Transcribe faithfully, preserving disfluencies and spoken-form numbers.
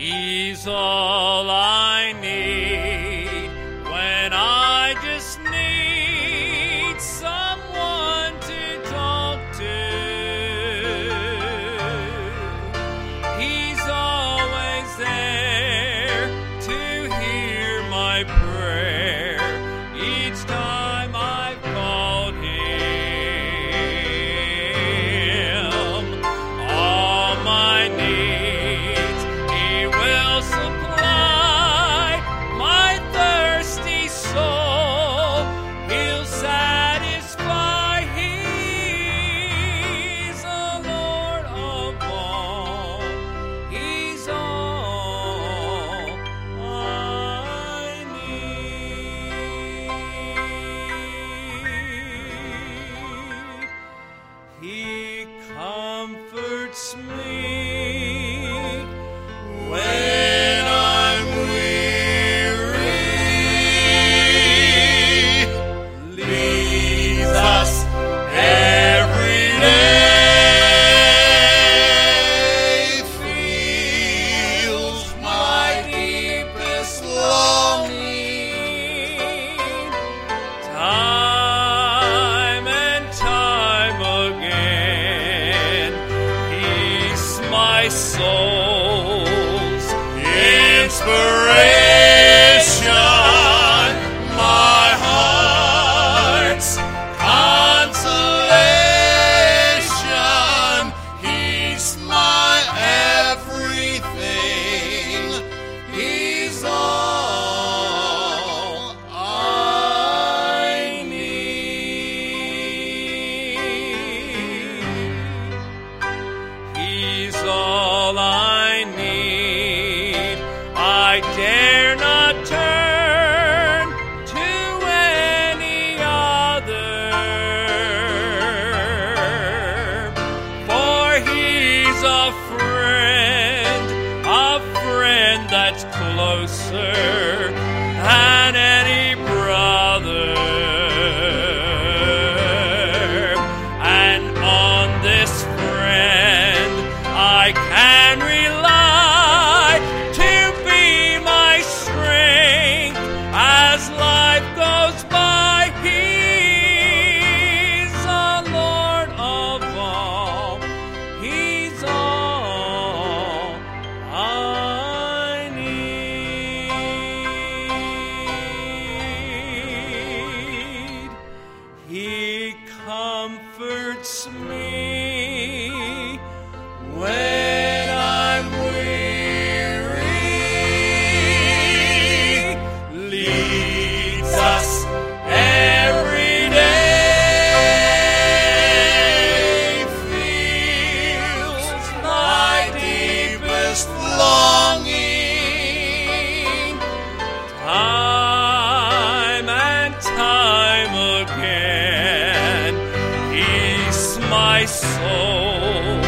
He's all I need when I just need someone to talk to. He's always there to hear my prayer each time I've called him. All my needs he will supply, my thirsty soul he'll satisfy. He's the Lord of all, he's all I need. He comforts me when I'm weary, leads us every day, feels my deepest longing, time and time again. He's my soul's inspiration, my heart's consolation. He's my everything. He's all I need. He's all I need. I dare not turn to any other, for he's a friend, a friend that's closer than any brother. And on this friend I can rely to be my strength as life goes by. He's the Lord of all, he's all I need. He comforts me when I'm weary, leads us every day, feels my deepest longing, time and time again. He's my soul